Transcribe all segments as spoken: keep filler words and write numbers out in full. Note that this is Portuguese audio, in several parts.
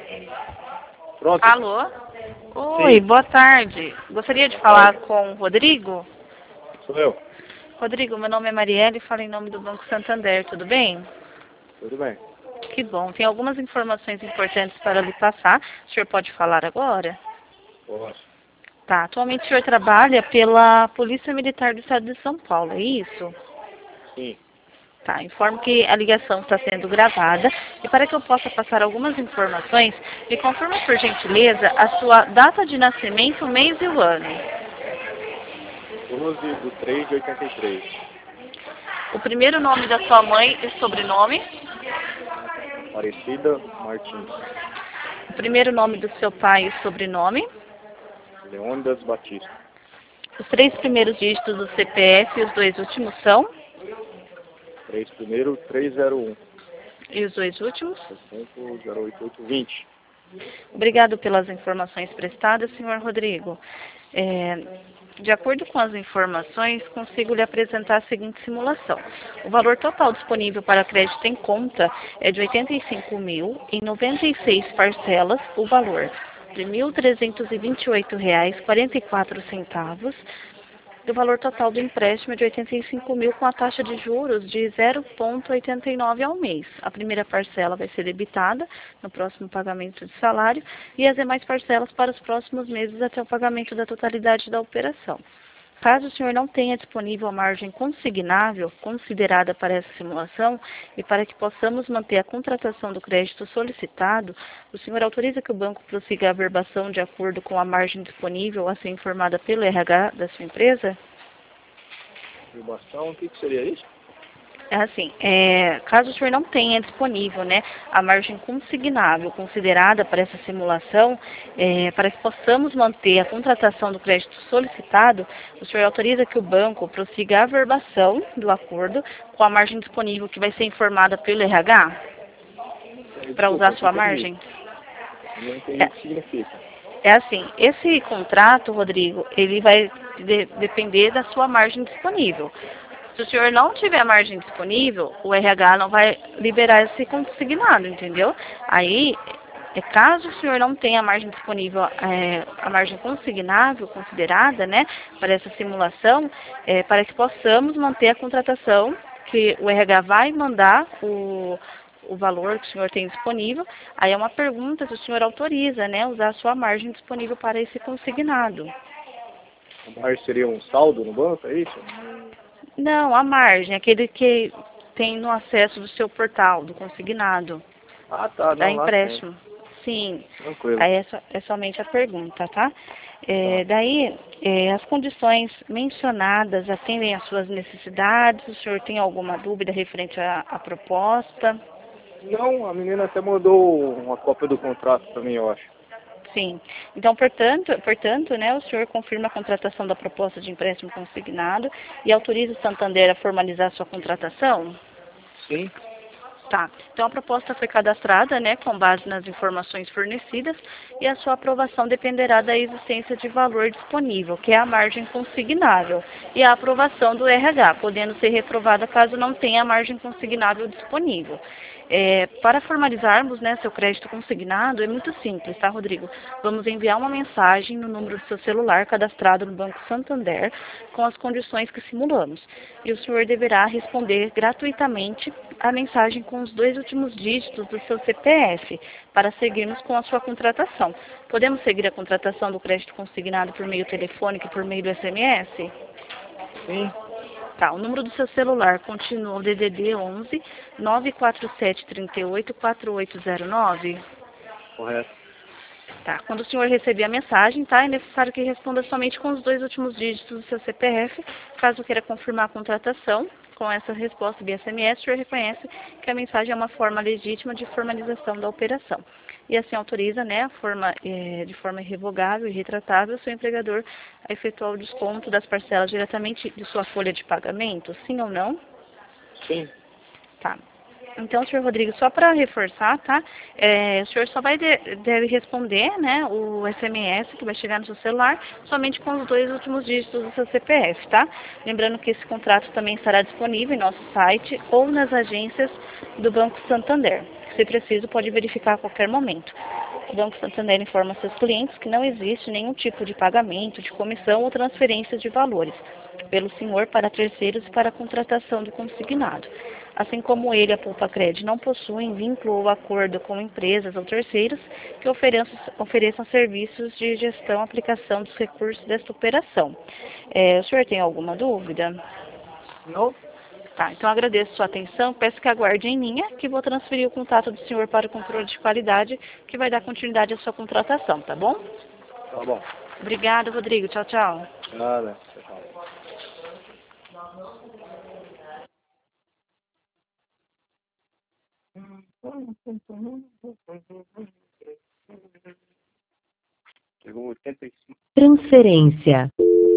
Pronto? Alô? Oi, Sim, boa tarde. Gostaria de falar com o Rodrigo? sou eu. Rodrigo, meu nome é Marielle e falo em nome do Banco Santander, tudo bem? Tudo bem. Que bom. Tem algumas informações importantes para lhe passar. O senhor pode falar agora? Posso. Tá. Atualmente o senhor trabalha pela Polícia Militar do Estado de São Paulo, é isso? Sim. Tá. Informo que a ligação está sendo gravada e para que eu possa passar algumas informações, me confirma por gentileza a sua data de nascimento, o mês e o ano. doze de três de oitenta e três. O primeiro nome da sua mãe e sobrenome. Aparecida Martins. O primeiro nome do seu pai e sobrenome. Leônidas Batista. Os três primeiros dígitos do C P F e os dois últimos são. três primeiro, trezentos e um. E os dois últimos. sessenta, zero oito oito, vinte. Obrigado pelas informações prestadas, senhor Rodrigo. É, de acordo com as informações, consigo lhe apresentar a seguinte simulação. O valor total disponível para crédito em conta é de oitenta e cinco mil, em noventa e seis parcelas, o valor de mil trezentos e vinte e oito reais e quarenta e quatro centavos. O valor total do empréstimo é de oitenta e cinco mil com a taxa de juros de zero vírgula oitenta e nove ao mês. A primeira parcela vai ser debitada no próximo pagamento de salário e as demais parcelas para os próximos meses até o pagamento da totalidade da operação. Caso o senhor não tenha disponível a margem consignável considerada para essa simulação e para que possamos manter a contratação do crédito solicitado, o senhor autoriza que o banco prossiga a averbação de acordo com a margem disponível a ser informada pelo R H da sua empresa? Afirmação, o que, que seria isso? É assim, é, caso o senhor não tenha disponível, né, a margem consignável considerada para essa simulação, é, para que possamos manter a contratação do crédito solicitado, o senhor autoriza que o banco prossiga a averbação do acordo com a margem disponível que vai ser informada pelo R H para usar a sua margem? Não entendi o que significa. É assim, esse contrato, Rodrigo, ele vai de, depender da sua margem disponível. Se o senhor não tiver margem disponível, o R H não vai liberar esse consignado, entendeu? Aí, é, caso o senhor não tenha a margem disponível, é, a margem consignável considerada, né, para essa simulação, é, para que possamos manter a contratação, que o R H vai mandar o, o valor que o senhor tem disponível, aí é uma pergunta se o senhor autoriza, né, usar a sua margem disponível para esse consignado. A margem seria um saldo no banco, é isso? Não, a margem, aquele que tem no acesso do seu portal, do consignado, Ah, tá, da não, lá tem. empréstimo. Sim, Tranquilo. aí é, so, é somente a pergunta, tá? É, Tá. daí, é, as condições mencionadas atendem às suas necessidades? O senhor tem alguma dúvida referente à, à proposta? Não, a menina até mandou uma cópia do contrato para mim, eu acho. Sim. Então, portanto, portanto, né, o senhor confirma a contratação da proposta de empréstimo consignado e autoriza o Santander a formalizar sua contratação? Sim. Tá. Então, a proposta foi cadastrada, né, com base nas informações fornecidas e a sua aprovação dependerá da existência de valor disponível, que é a margem consignável, e a aprovação do R H, podendo ser reprovada caso não tenha a margem consignável disponível. É, para formalizarmos, né, seu crédito consignado, é muito simples, tá, Rodrigo? Vamos enviar uma mensagem no número do seu celular cadastrado no Banco Santander com as condições que simulamos. E o senhor deverá responder gratuitamente a mensagem com os dois últimos dígitos do seu C P F para seguirmos com a sua contratação. Podemos seguir a contratação do crédito consignado por meio telefônico e por meio do S M S? Sim. Tá, o número do seu celular continua o D D D onze, nove quatro sete, três oito, quatro oito zero nove? Correto. Tá, quando o senhor receber a mensagem, tá, é necessário que responda somente com os dois últimos dígitos do seu C P F. Caso queira confirmar a contratação, com essa resposta via S M S, o senhor reconhece que a mensagem é uma forma legítima de formalização da operação. E assim autoriza, né, a forma, é, de forma irrevogável e retratável o seu empregador a efetuar o desconto das parcelas diretamente de sua folha de pagamento, sim ou não? Sim. Tá. Então, senhor Rodrigo, só para reforçar, tá? É, o senhor só vai de, deve responder, né, o S M S que vai chegar no seu celular, somente com os dois últimos dígitos do seu C P F, tá? Lembrando que esse contrato também estará disponível em nosso site ou nas agências do Banco Santander. Se preciso, pode verificar a qualquer momento. O Banco Santander informa seus clientes que não existe nenhum tipo de pagamento, de comissão ou transferência de valores pelo senhor para terceiros e para a contratação do consignado. Assim como ele, a Poupa-Cred não possuem vínculo ou acordo com empresas ou terceiros que ofereçam, ofereçam serviços de gestão e aplicação dos recursos desta operação. É, o senhor tem alguma dúvida? Não? Tá, então agradeço sua atenção, peço que aguarde em linha, que vou transferir o contato do senhor para o controle de qualidade, que vai dar continuidade à sua contratação, tá bom? Tá bom. Obrigada, Rodrigo. Tchau, tchau. Nada. Tchau, tchau. Chegou oitenta e cinco. Transferência.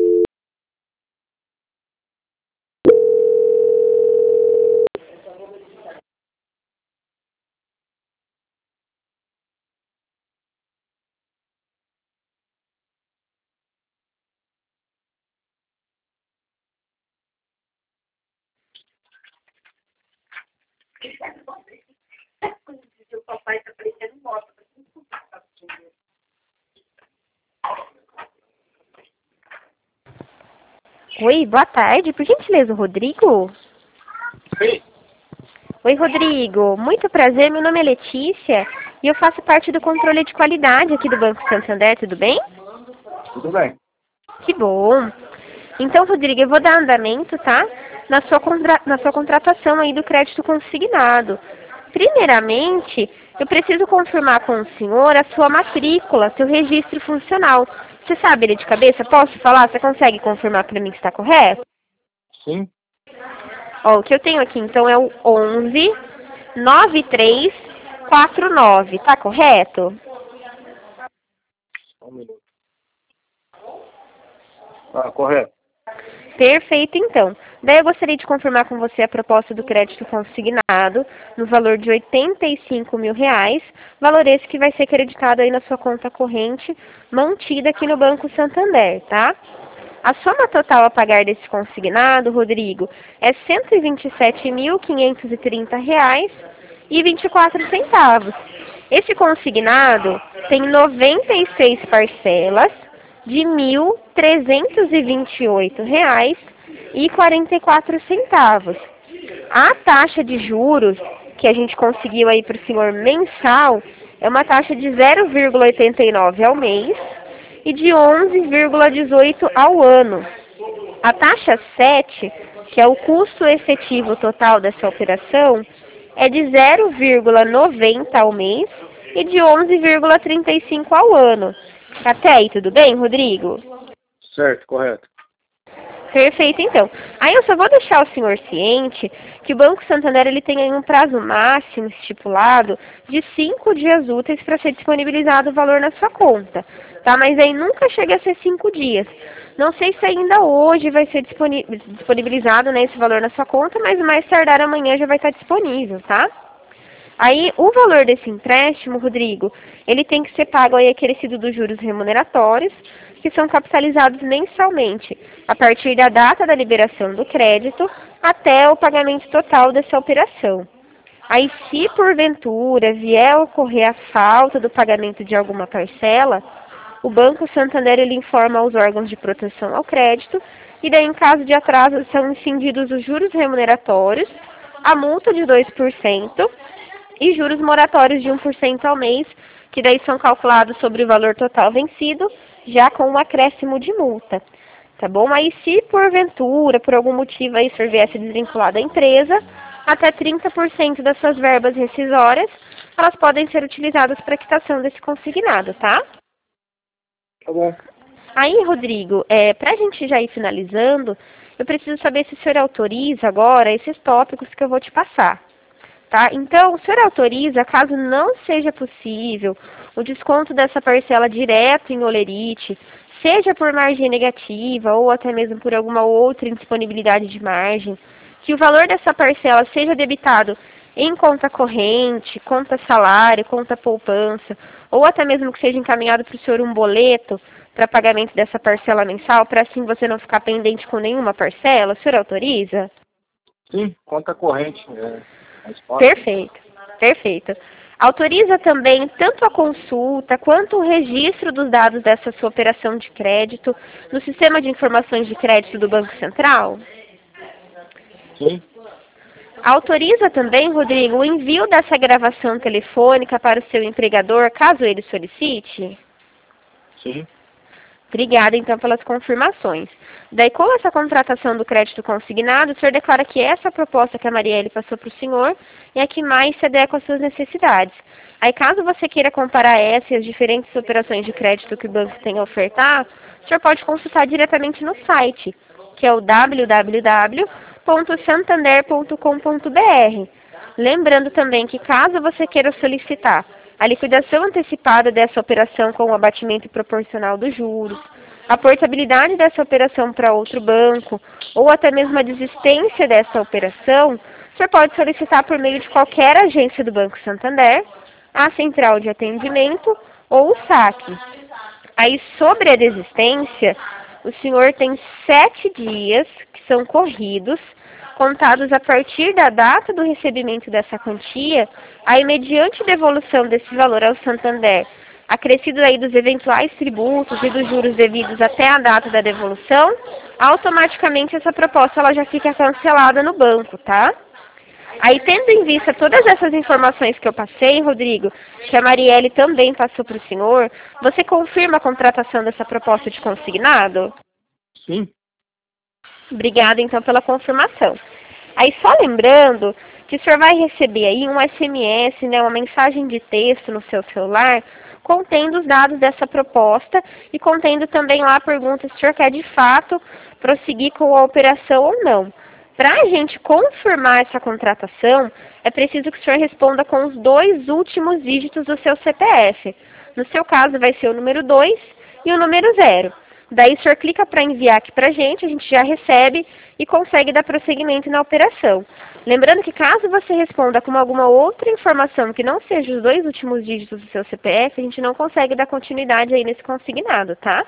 Oi, boa tarde. Por gentileza, o Rodrigo? Sim. Oi, Rodrigo. Muito prazer. Meu nome é Letícia e eu faço parte do controle de qualidade aqui do Banco Santander. Tudo bem? Tudo bem. Que bom. Então, Rodrigo, eu vou dar andamento, tá? Na sua, contra... na sua contratação aí do crédito consignado. Primeiramente, eu preciso confirmar com o senhor a sua matrícula, seu registro funcional. Você sabe ele de cabeça? Posso falar? Você consegue confirmar para mim que está correto? Sim. Ó, o que eu tenho aqui, então, é o onze nove três quatro nove, tá correto? Só um minuto. Ah, correto. Perfeito, então. Daí eu gostaria de confirmar com você a proposta do crédito consignado no valor de oitenta e cinco mil reais, valor esse que vai ser creditado aí na sua conta corrente, mantida aqui no Banco Santander, tá? A soma total a pagar desse consignado, Rodrigo, é cento e vinte e sete mil quinhentos e trinta reais e vinte e quatro centavos. Esse consignado tem noventa e seis parcelas de mil trezentos e vinte e oito reais e quarenta e quatro centavos. A taxa de juros que a gente conseguiu aí para o senhor mensal é uma taxa de zero vírgula oitenta e nove ao mês e de onze vírgula dezoito ao ano. A taxa sete, que é o custo efetivo total dessa operação, é de zero vírgula noventa ao mês e de onze vírgula trinta e cinco ao ano. Até aí, tudo bem, Rodrigo? Certo, correto. Perfeito, então. Aí eu só vou deixar o senhor ciente que o Banco Santander ele tem aí um prazo máximo estipulado de cinco dias úteis para ser disponibilizado o valor na sua conta, tá? Mas aí nunca chega a ser cinco dias. Não sei se ainda hoje vai ser disponibilizado, né, esse valor na sua conta, mas mais tardar amanhã já vai estar disponível, tá? Aí, o valor desse empréstimo, Rodrigo, ele tem que ser pago aí acrescido dos juros remuneratórios, que são capitalizados mensalmente, a partir da data da liberação do crédito até o pagamento total dessa operação. Aí, se porventura vier a ocorrer a falta do pagamento de alguma parcela, o Banco Santander ele informa aos órgãos de proteção ao crédito e daí, em caso de atraso, são incididos os juros remuneratórios, a multa de dois por cento e juros moratórios de um por cento ao mês, que daí são calculados sobre o valor total vencido, já com um acréscimo de multa. Tá bom? Aí, se porventura, por algum motivo, aí o senhor viesse desvincular da empresa, até trinta por cento das suas verbas rescisórias, elas podem ser utilizadas para quitação desse consignado, tá? Tá bom. Aí, Rodrigo, é, para a gente já ir finalizando, eu preciso saber se o senhor autoriza agora esses tópicos que eu vou te passar. Tá? Então, o senhor autoriza, caso não seja possível, o desconto dessa parcela direto em olerite, seja por margem negativa ou até mesmo por alguma outra indisponibilidade de margem, que o valor dessa parcela seja debitado em conta corrente, conta salário, conta poupança, ou até mesmo que seja encaminhado para o senhor um boleto para pagamento dessa parcela mensal, para assim você não ficar pendente com nenhuma parcela, o senhor autoriza? Sim, conta corrente. É, mais fácil. Perfeito, perfeito. Autoriza também tanto a consulta quanto o registro dos dados dessa sua operação de crédito no Sistema de Informações de Crédito do Banco Central? Sim. Autoriza também, Rodrigo, o envio dessa gravação telefônica para o seu empregador, caso ele solicite? Sim. Obrigada, então, pelas confirmações. Daí, com essa contratação do crédito consignado, o senhor declara que essa proposta que a Marielle passou para o senhor é a que mais se adequa às suas necessidades. Aí, caso você queira comparar essa e as diferentes operações de crédito que o banco tem a ofertar, o senhor pode consultar diretamente no site, que é o w w w ponto santander ponto com ponto b r. Lembrando também que, caso você queira solicitar a liquidação antecipada dessa operação com o abatimento proporcional dos juros, a portabilidade dessa operação para outro banco, ou até mesmo a desistência dessa operação, o senhor pode solicitar por meio de qualquer agência do Banco Santander, a central de atendimento ou o saque. Aí, sobre a desistência, o senhor tem sete dias, que são corridos, contados a partir da data do recebimento dessa quantia, aí mediante devolução desse valor ao Santander, acrescido aí dos eventuais tributos e dos juros devidos até a data da devolução, automaticamente essa proposta ela já fica cancelada no banco, tá? Aí, tendo em vista todas essas informações que eu passei, Rodrigo, que a Marielle também passou para o senhor, você confirma a contratação dessa proposta de consignado? Sim. Obrigada, então, pela confirmação. Aí, só lembrando que o senhor vai receber aí um S M S, né, uma mensagem de texto no seu celular, contendo os dados dessa proposta e contendo também lá a pergunta se o senhor quer, de fato, prosseguir com a operação ou não. Para a gente confirmar essa contratação, é preciso que o senhor responda com os dois últimos dígitos do seu C P F. No seu caso, vai ser o número dois e o número zero. Daí o senhor clica para enviar aqui para a gente, a gente já recebe e consegue dar prosseguimento na operação. Lembrando que caso você responda com alguma outra informação que não seja os dois últimos dígitos do seu C P F, a gente não consegue dar continuidade aí nesse consignado, tá?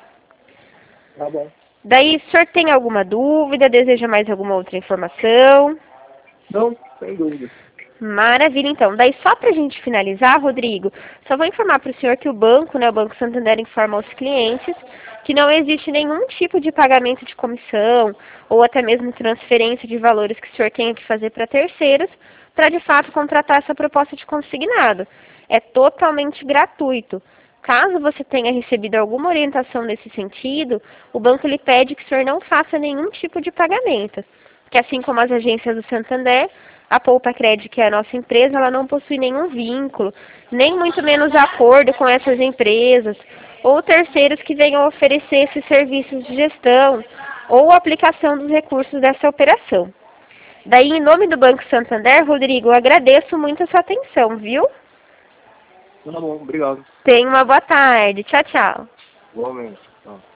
Tá bom. Daí, o senhor tem alguma dúvida, deseja mais alguma outra informação? Não, sem dúvida. Maravilha, então. Daí, só para a gente finalizar, Rodrigo, só vou informar para o senhor que o banco, né, o Banco Santander, informa aos clientes que não existe nenhum tipo de pagamento de comissão ou até mesmo transferência de valores que o senhor tenha que fazer para terceiros para, de fato, contratar essa proposta de consignado. É totalmente gratuito. Caso você tenha recebido alguma orientação nesse sentido, o banco lhe pede que o senhor não faça nenhum tipo de pagamento. Que assim como as agências do Santander, a Poupa Cred, que é a nossa empresa, ela não possui nenhum vínculo, nem muito menos acordo com essas empresas, ou terceiros que venham oferecer esses serviços de gestão, ou aplicação dos recursos dessa operação. Daí, em nome do Banco Santander, Rodrigo, eu agradeço muito a sua atenção, viu? Tá bom, obrigado. Tenha uma boa tarde. Tchau, tchau. Igualmente. Tchau.